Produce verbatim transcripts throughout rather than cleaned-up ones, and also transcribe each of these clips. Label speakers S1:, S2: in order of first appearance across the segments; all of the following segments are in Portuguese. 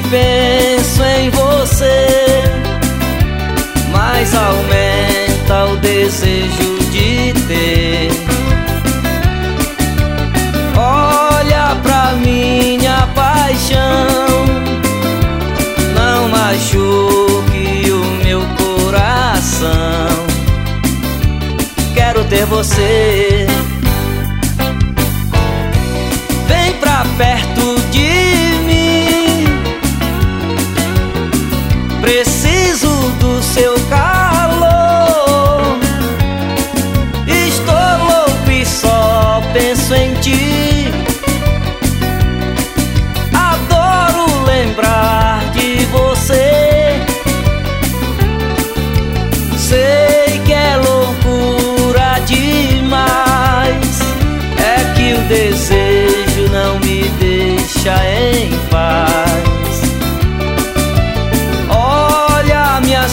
S1: penso em você, mais aumenta o desejo de ter. Olha pra minha paixão, não machuque o meu coração. Quero ter você. Vem pra perto de mim, preciso do seu calor. Estou louco e só penso em ti. Adoro lembrar de você. Sei que é loucura demais, é que o desejo não me deixa em paz. Olha a minha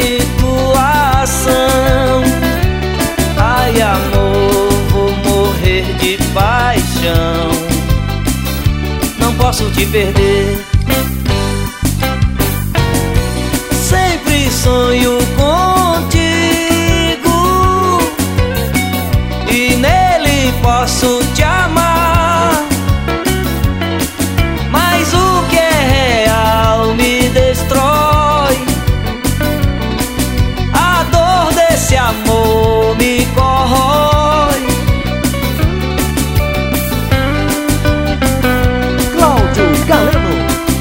S1: situação, ai amor, vou morrer de paixão. Não posso te perder. Sempre sonho contigo e nele posso te amar, mas o que é real me destrói. A dor desse amor me corrói.
S2: Cláudio Galeno.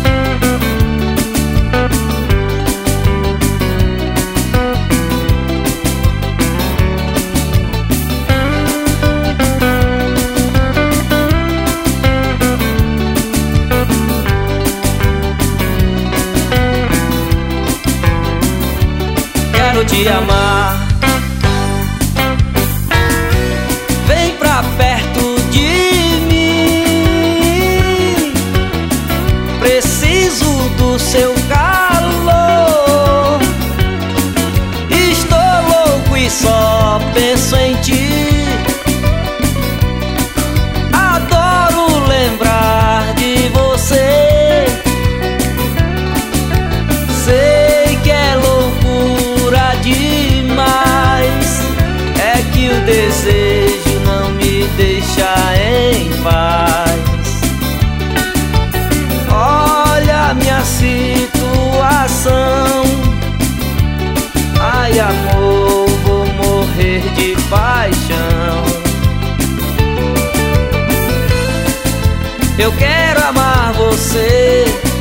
S1: Quero te amar. Vem pra perto de mim, preciso do seu calor. Estou louco e só penso em ti. Adoro lembrar de você. Sei que é loucura demais, é que o desejo não me deixa em paz. Olha a minha situação, ai amor, vou morrer de paixão. Eu quero amar você,